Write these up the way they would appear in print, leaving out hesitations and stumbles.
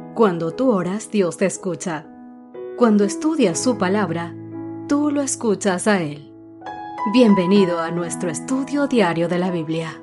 Cuando tú oras, Dios te escucha. Cuando estudias su palabra, tú lo escuchas a Él. Bienvenido a nuestro estudio diario de la Biblia.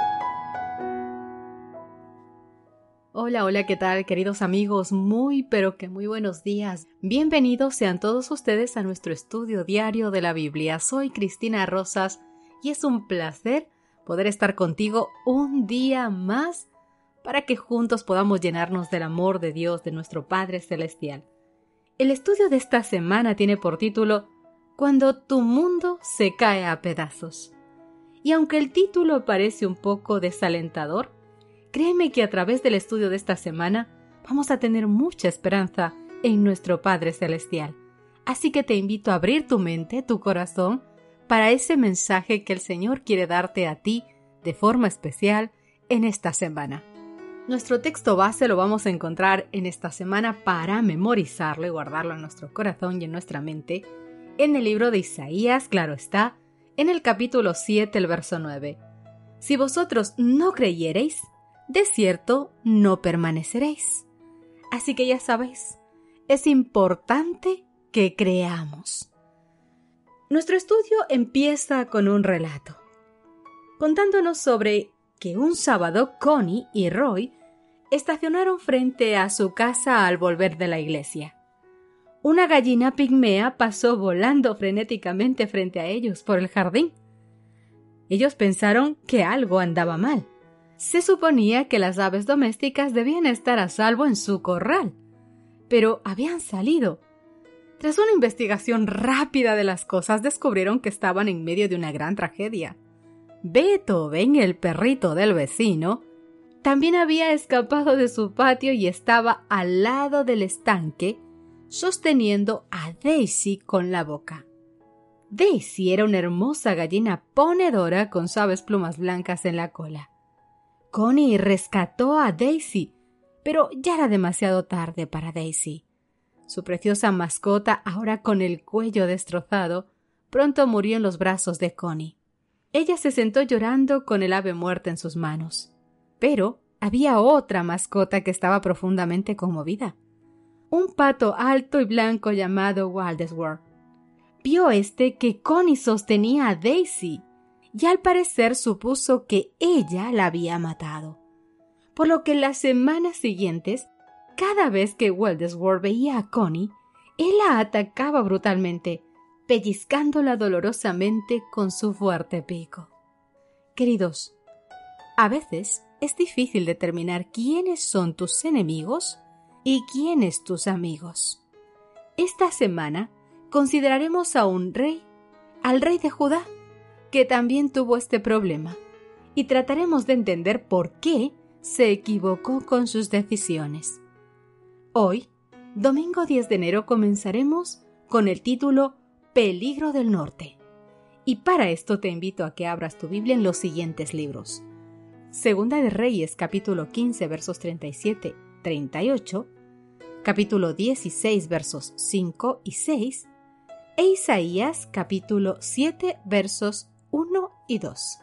Hola, ¿qué tal, queridos amigos? Muy buenos días. Bienvenidos sean todos ustedes a nuestro estudio diario de la Biblia. Soy Cristina Rosas y es un placer poder estar contigo un día más para que juntos podamos llenarnos del amor de Dios, de nuestro Padre Celestial. El estudio de esta semana tiene por título Cuando tu mundo se cae a pedazos. Y aunque el título parece un poco desalentador, créeme que a través del estudio de esta semana vamos a tener mucha esperanza en nuestro Padre Celestial. Así que te invito a abrir tu mente, tu corazón, para ese mensaje que el Señor quiere darte a ti de forma especial en esta semana. Nuestro texto base lo vamos a encontrar en esta semana para memorizarlo y guardarlo en nuestro corazón y en nuestra mente, en el libro de Isaías, claro está, en el capítulo 7, el verso 9. Si vosotros no creyereis, de cierto no permaneceréis. Así que ya sabéis, es importante que creamos. Nuestro estudio empieza con un relato, contándonos sobre que un sábado Connie y Roy estacionaron frente a su casa al volver de la iglesia. Una gallina pigmea pasó volando frenéticamente frente a ellos por el jardín. Ellos pensaron que algo andaba mal. Se suponía que las aves domésticas debían estar a salvo en su corral, pero habían salido. Tras una investigación rápida de las cosas, descubrieron que estaban en medio de una gran tragedia. Beethoven, el perrito del vecino, también había escapado de su patio y estaba al lado del estanque, sosteniendo a Daisy con la boca. Daisy era una hermosa gallina ponedora con suaves plumas blancas en la cola. Connie rescató a Daisy, pero ya era demasiado tarde para Daisy. Su preciosa mascota, ahora con el cuello destrozado, pronto murió en los brazos de Connie. Ella se sentó llorando con el ave muerta en sus manos. Pero había otra mascota que estaba profundamente conmovida. Un pato alto y blanco llamado Waldesworth. Vio que Connie sostenía a Daisy y al parecer supuso que ella la había matado. Por lo que en las semanas siguientes, cada vez que Waldesworth veía a Connie, él la atacaba brutalmente, pellizcándola dolorosamente con su fuerte pico. Queridos, a veces es difícil determinar quiénes son tus enemigos y quiénes tus amigos. Esta semana consideraremos a un rey, al rey de Judá, que también tuvo este problema, y trataremos de entender por qué se equivocó con sus decisiones. Hoy, domingo 10 de enero, comenzaremos con el título Peligro del Norte. Y para esto te invito a que abras tu Biblia en los siguientes libros. Segunda de Reyes, capítulo 15, versos 37-38, capítulo 16, versos 5 y 6, e Isaías, capítulo 7, versos 1 y 2.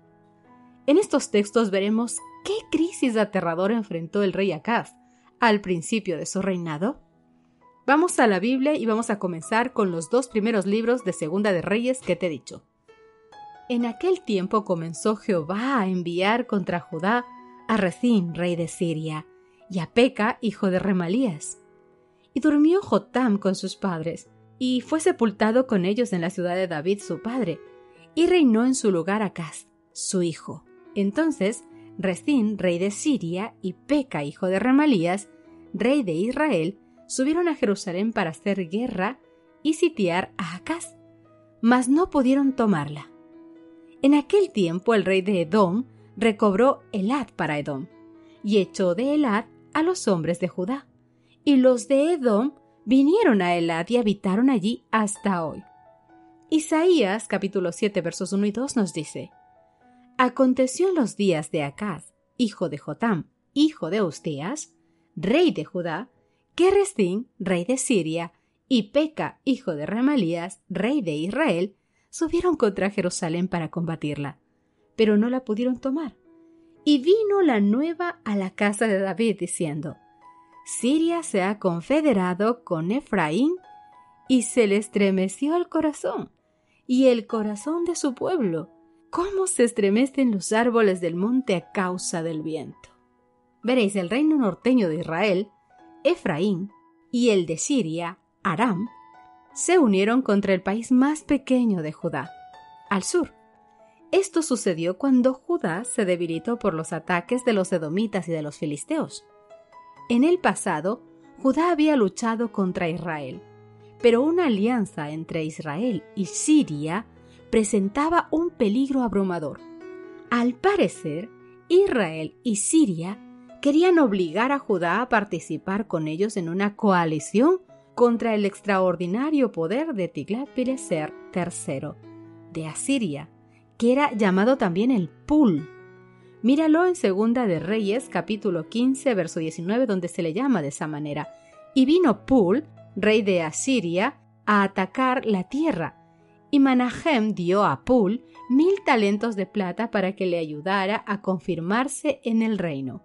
En estos textos veremos qué crisis aterradora enfrentó el rey Acaz al principio de su reinado. Vamos a la Biblia y vamos a comenzar con los 2 primeros libros de Segunda de Reyes que te he dicho. En aquel tiempo comenzó Jehová a enviar contra Judá a Rezín, rey de Siria, y a Peca, hijo de Remalías. Y durmió Jotam con sus padres, y fue sepultado con ellos en la ciudad de David su padre, y reinó en su lugar Acaz, su hijo. Entonces Rezín, rey de Siria, y Peca, hijo de Remalías, rey de Israel, subieron a Jerusalén para hacer guerra y sitiar a Acaz, mas no pudieron tomarla. En aquel tiempo el rey de Edom recobró Elad para Edom, y echó de Elad a los hombres de Judá, y los de Edom vinieron a Elad y habitaron allí hasta hoy. Isaías, capítulo 7, versos 1 y 2 nos dice: Aconteció en los días de Acaz, hijo de Jotam, hijo de Uzías, rey de Judá, que Rezín, rey de Siria, y Peca, hijo de Remalías, rey de Israel, subieron contra Jerusalén para combatirla, pero no la pudieron tomar. Y vino la nueva a la casa de David diciendo: Siria se ha confederado con Efraín y se le estremeció el corazón y el corazón de su pueblo, cómo se estremecen los árboles del monte a causa del viento. Veréis, el reino norteño de Israel, Efraín, y el de Siria, Aram, se unieron contra el país más pequeño de Judá, al sur. Esto sucedió cuando Judá se debilitó por los ataques de los edomitas y de los filisteos. En el pasado, Judá había luchado contra Israel, pero una alianza entre Israel y Siria presentaba un peligro abrumador. Al parecer, Israel y Siria querían obligar a Judá a participar con ellos en una coalición contra el extraordinario poder de Tiglat-Pileser III de Asiria, que era llamado también el Pul. Míralo en Segunda de Reyes, capítulo 15, verso 19, donde se le llama de esa manera. Y vino Pul, rey de Asiria, a atacar la tierra, y Manahem dio a Pul 1000 talentos de plata para que le ayudara a confirmarse en el reino.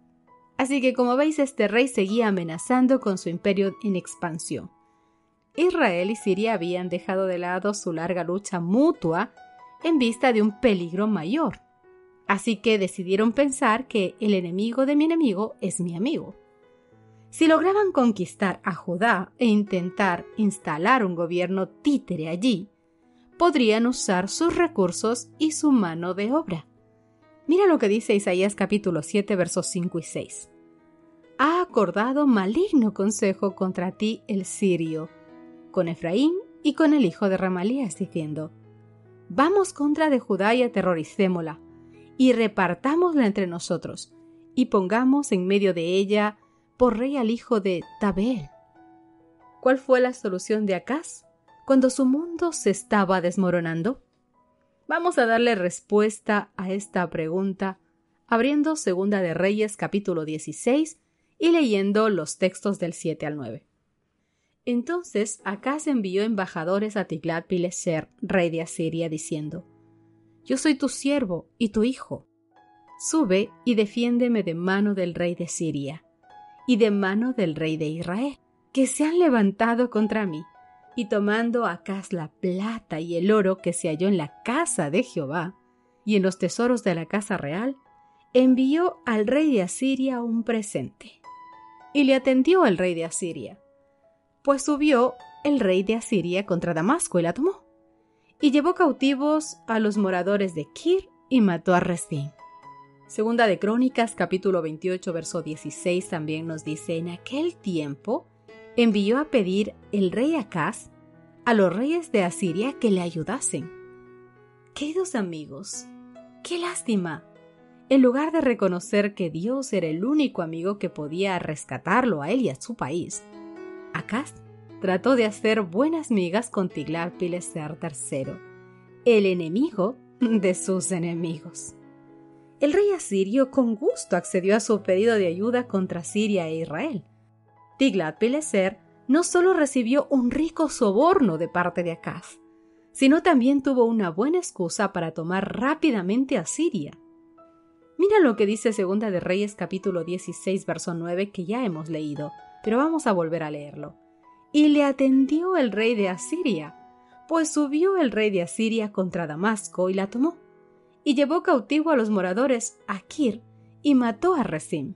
Así que, como veis, este rey seguía amenazando con su imperio en expansión. Israel y Siria habían dejado de lado su larga lucha mutua en vista de un peligro mayor. Así que decidieron pensar que el enemigo de mi enemigo es mi amigo. Si lograban conquistar a Judá e intentar instalar un gobierno títere allí, podrían usar sus recursos y su mano de obra. Mira lo que dice Isaías capítulo 7, versos 5 y 6. Ha acordado maligno consejo contra ti el sirio, con Efraín y con el hijo de Ramalías, diciendo: Vamos contra de Judá y aterroricémosla, y repartámosla entre nosotros, y pongamos en medio de ella por rey al hijo de Tabeel. ¿Cuál fue la solución de Acaz cuando su mundo se estaba desmoronando? Vamos a darle respuesta a esta pregunta abriendo Segunda de Reyes capítulo 16 y leyendo los textos del 7 al 9. Entonces Acaz envió embajadores a Tiglat-Pileser, rey de Asiria, diciendo: Yo soy tu siervo y tu hijo. Sube y defiéndeme de mano del rey de Siria y de mano del rey de Israel, que se han levantado contra mí. Y tomando Acaz la plata y el oro que se halló en la casa de Jehová y en los tesoros de la casa real, envió al rey de Asiria un presente. Y le atendió al rey de Asiria, pues subió el rey de Asiria contra Damasco y la tomó, y llevó cautivos a los moradores de Kir y mató a Rezín. Segunda de Crónicas, capítulo 28, verso 16, también nos dice: En aquel tiempo envió a pedir el rey Acaz a los reyes de Asiria que le ayudasen. Queridos amigos, qué lástima. En lugar de reconocer que Dios era el único amigo que podía rescatarlo a él y a su país, Acaz trató de hacer buenas migas con Tiglat-Pileser III, el enemigo de sus enemigos. El rey asirio con gusto accedió a su pedido de ayuda contra Siria e Israel. Tiglat-Pileser no solo recibió un rico soborno de parte de Acaz, sino también tuvo una buena excusa para tomar rápidamente a Siria. Mira lo que dice Segunda de Reyes capítulo 16, verso 9, que ya hemos leído, pero vamos a volver a leerlo. Y le atendió el rey de Asiria, pues subió el rey de Asiria contra Damasco y la tomó, y llevó cautivo a los moradores a Kir y mató a Rezín.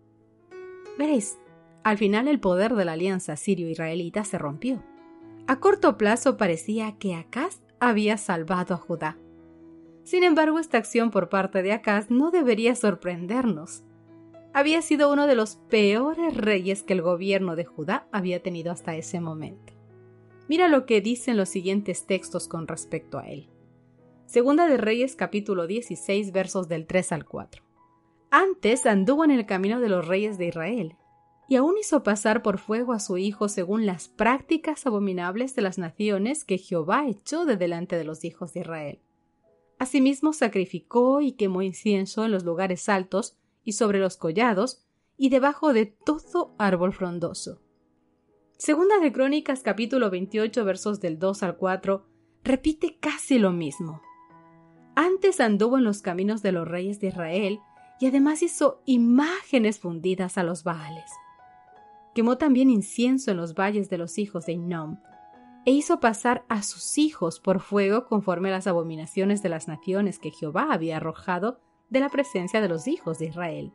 Veréis, al final el poder de la alianza sirio-israelita se rompió. A corto plazo parecía que Acaz había salvado a Judá. Sin embargo, esta acción por parte de Acaz no debería sorprendernos. Había sido uno de los peores reyes que el gobierno de Judá había tenido hasta ese momento. Mira lo que dicen los siguientes textos con respecto a él. Segunda de Reyes capítulo 16 versos del 3 al 4. Antes anduvo en el camino de los reyes de Israel, y aún hizo pasar por fuego a su hijo según las prácticas abominables de las naciones que Jehová echó de delante de los hijos de Israel. Asimismo sacrificó y quemó incienso en los lugares altos y sobre los collados y debajo de todo árbol frondoso. Segunda de Crónicas capítulo 28 versos del 2 al 4 repite casi lo mismo. Antes anduvo en los caminos de los reyes de Israel y además hizo imágenes fundidas a los Baales. Quemó también incienso en los valles de los hijos de Hinnom, e hizo pasar a sus hijos por fuego conforme a las abominaciones de las naciones que Jehová había arrojado de la presencia de los hijos de Israel.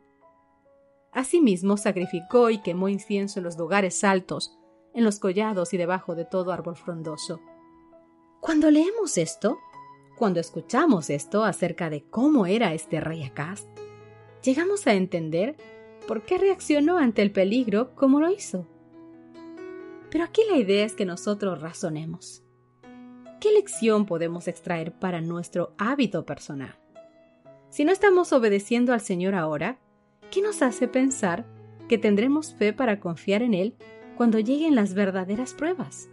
Asimismo sacrificó y quemó incienso en los lugares altos, en los collados y debajo de todo árbol frondoso. Cuando leemos esto, cuando escuchamos esto acerca de cómo era este rey Acaz, llegamos a entender por qué reaccionó ante el peligro como lo hizo. Pero aquí la idea es que nosotros razonemos. ¿Qué lección podemos extraer para nuestro hábito personal? Si no estamos obedeciendo al Señor ahora, ¿qué nos hace pensar que tendremos fe para confiar en Él cuando lleguen las verdaderas pruebas?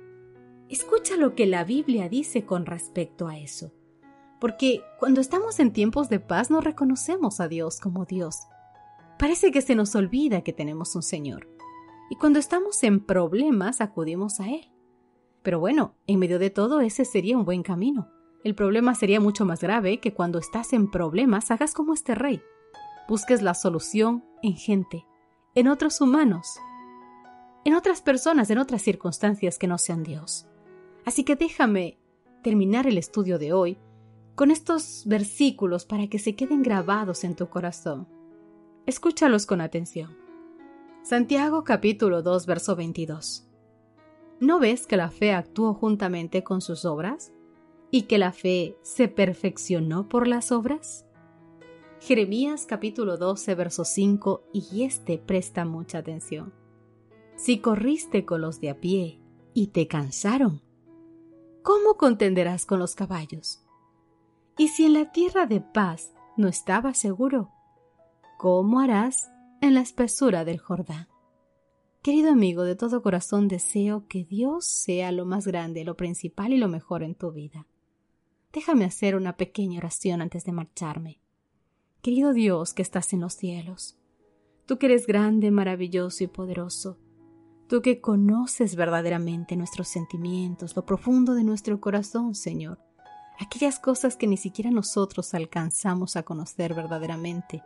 Escucha lo que la Biblia dice con respecto a eso, porque cuando estamos en tiempos de paz no reconocemos a Dios como Dios. Parece que se nos olvida que tenemos un Señor, y cuando estamos en problemas acudimos a Él. Pero bueno, en medio de todo ese sería un buen camino. El problema sería mucho más grave que cuando estás en problemas hagas como este rey. Busques la solución en gente, en otros humanos, en otras personas, en otras circunstancias que no sean Dios. Así que déjame terminar el estudio de hoy con estos versículos para que se queden grabados en tu corazón. Escúchalos con atención. Santiago capítulo 2, verso 22. ¿No ves que la fe actuó juntamente con sus obras? ¿Y que la fe se perfeccionó por las obras? Jeremías capítulo 12, verso 5, y presta mucha atención. Si corriste con los de a pie y te cansaron, ¿cómo contenderás con los caballos? Y si en la tierra de paz no estabas seguro, ¿cómo harás en la espesura del Jordán? Querido amigo, de todo corazón deseo que Dios sea lo más grande, lo principal y lo mejor en tu vida. Déjame hacer una pequeña oración antes de marcharme. Querido Dios que estás en los cielos, tú que eres grande, maravilloso y poderoso, tú que conoces verdaderamente nuestros sentimientos, lo profundo de nuestro corazón, Señor, aquellas cosas que ni siquiera nosotros alcanzamos a conocer verdaderamente.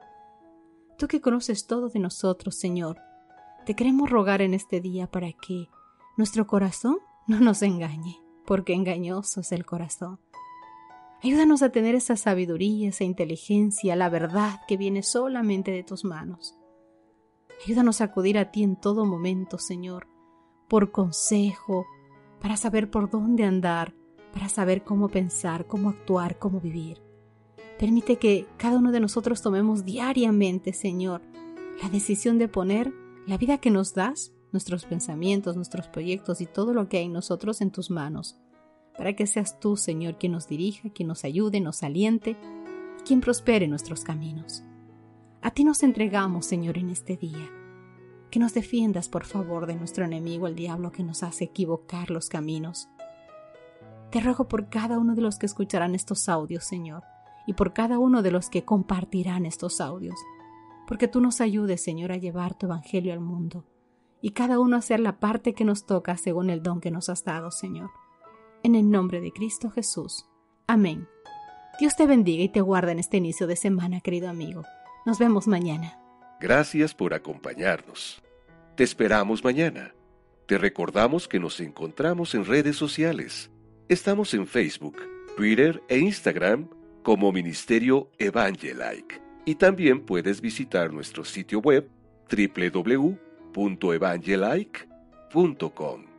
Tú que conoces todo de nosotros, Señor, te queremos rogar en este día para que nuestro corazón no nos engañe, porque engañoso es el corazón. Ayúdanos a tener esa sabiduría, esa inteligencia, la verdad que viene solamente de tus manos. Ayúdanos a acudir a ti en todo momento, Señor, por consejo, para saber por dónde andar, para saber cómo pensar, cómo actuar, cómo vivir. Permite que cada uno de nosotros tomemos diariamente, Señor, la decisión de poner la vida que nos das, nuestros pensamientos, nuestros proyectos y todo lo que hay en nosotros en tus manos, para que seas tú, Señor, quien nos dirija, quien nos ayude, nos aliente y quien prospere nuestros caminos. A ti nos entregamos, Señor, en este día. Que nos defiendas, por favor, de nuestro enemigo, el diablo, que nos hace equivocar los caminos. Te ruego por cada uno de los que escucharán estos audios, Señor, y por cada uno de los que compartirán estos audios, porque tú nos ayudes, Señor, a llevar tu evangelio al mundo, y cada uno a hacer la parte que nos toca según el don que nos has dado, Señor. En el nombre de Cristo Jesús. Amén. Dios te bendiga y te guarde en este inicio de semana, querido amigo. Nos vemos mañana. Gracias por acompañarnos. Te esperamos mañana. Te recordamos que nos encontramos en redes sociales. Estamos en Facebook, Twitter e Instagram como Ministerio Evangelike. Y también puedes visitar nuestro sitio web www.evangelike.com.